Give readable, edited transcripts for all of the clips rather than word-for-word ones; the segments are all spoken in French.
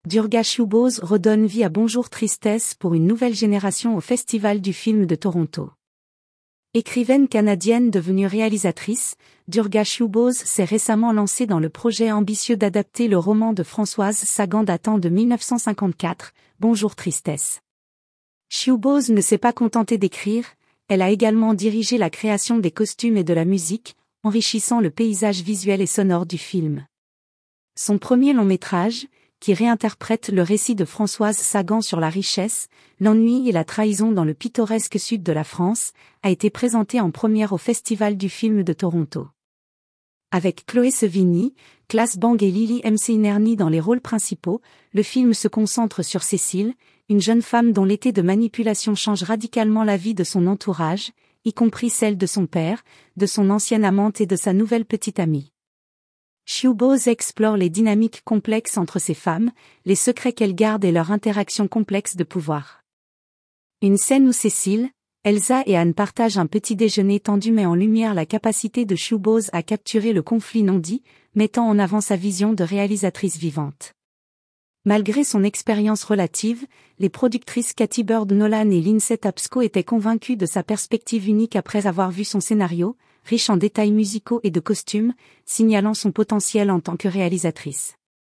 Durga Shubose redonne vie à Bonjour Tristesse pour une nouvelle génération au Festival du film de Toronto. Écrivaine canadienne devenue réalisatrice, Durga Shubose s'est récemment lancée dans le projet ambitieux d'adapter le roman de Françoise Sagan datant de 1954, Bonjour Tristesse. Shubose ne s'est pas contentée d'écrire, elle a également dirigé la création des costumes et de la musique, enrichissant le paysage visuel et sonore du film. Son premier long-métrage, qui réinterprète le récit de Françoise Sagan sur la richesse, l'ennui et la trahison dans le pittoresque sud de la France, a été présenté en première au Festival du film de Toronto. Avec Chloé Sevigny, Claes Bang et Lily McInerney dans les rôles principaux, le film se concentre sur Cécile, une jeune femme dont l'été de manipulation change radicalement la vie de son entourage, y compris celle de son père, de son ancienne amante et de sa nouvelle petite amie. Shubose explore les dynamiques complexes entre ces femmes, les secrets qu'elles gardent et leur interaction complexe de pouvoir. Une scène où Cécile, Elsa et Anne partagent un petit déjeuner tendu met en lumière la capacité de Shubose à capturer le conflit non dit, mettant en avant sa vision de réalisatrice vivante. Malgré son expérience relative, les productrices Cathy Bird Nolan et Lindsay Tapsco étaient convaincues de sa perspective unique après avoir vu son scénario, riche en détails musicaux et de costumes, signalant son potentiel en tant que réalisatrice.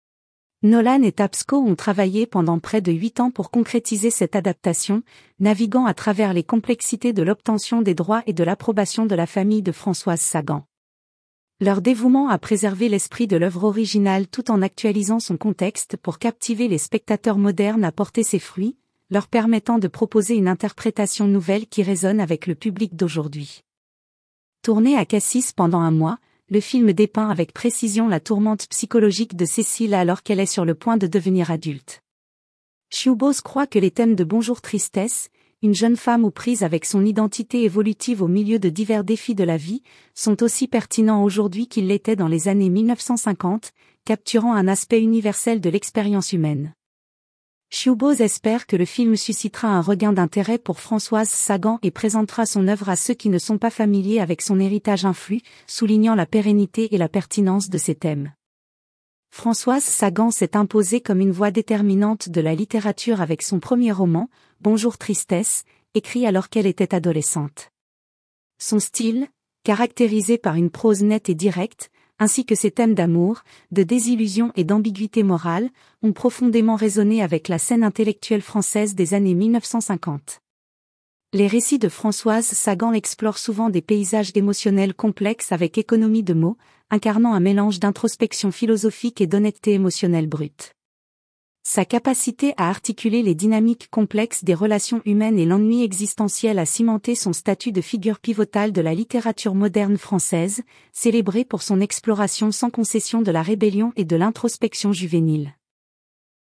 Nolan et Tapsco ont travaillé pendant près de 8 ans pour concrétiser cette adaptation, naviguant à travers les complexités de l'obtention des droits et de l'approbation de la famille de Françoise Sagan. Leur dévouement à préserver l'esprit de l'œuvre originale tout en actualisant son contexte pour captiver les spectateurs modernes a porté ses fruits, leur permettant de proposer une interprétation nouvelle qui résonne avec le public d'aujourd'hui. Tourné à Cassis pendant un mois, le film dépeint avec précision la tourmente psychologique de Cécile alors qu'elle est sur le point de devenir adulte. Shubose croit que les thèmes de Bonjour Tristesse, une jeune femme aux prises avec son identité évolutive au milieu de divers défis de la vie, sont aussi pertinents aujourd'hui qu'ils l'étaient dans les années 1950, capturant un aspect universel de l'expérience humaine. Shubose espère que le film suscitera un regain d'intérêt pour Françoise Sagan et présentera son œuvre à ceux qui ne sont pas familiers avec son héritage influx, soulignant la pérennité et la pertinence de ses thèmes. Françoise Sagan s'est imposée comme une voix déterminante de la littérature avec son premier roman, Bonjour Tristesse, écrit alors qu'elle était adolescente. Son style, caractérisé par une prose nette et directe, ainsi que ses thèmes d'amour, de désillusion et d'ambiguïté morale, ont profondément résonné avec la scène intellectuelle française des années 1950. Les récits de Françoise Sagan explorent souvent des paysages émotionnels complexes avec économie de mots, incarnant un mélange d'introspection philosophique et d'honnêteté émotionnelle brute. Sa capacité à articuler les dynamiques complexes des relations humaines et l'ennui existentiel a cimenté son statut de figure pivotale de la littérature moderne française, célébrée pour son exploration sans concession de la rébellion et de l'introspection juvénile.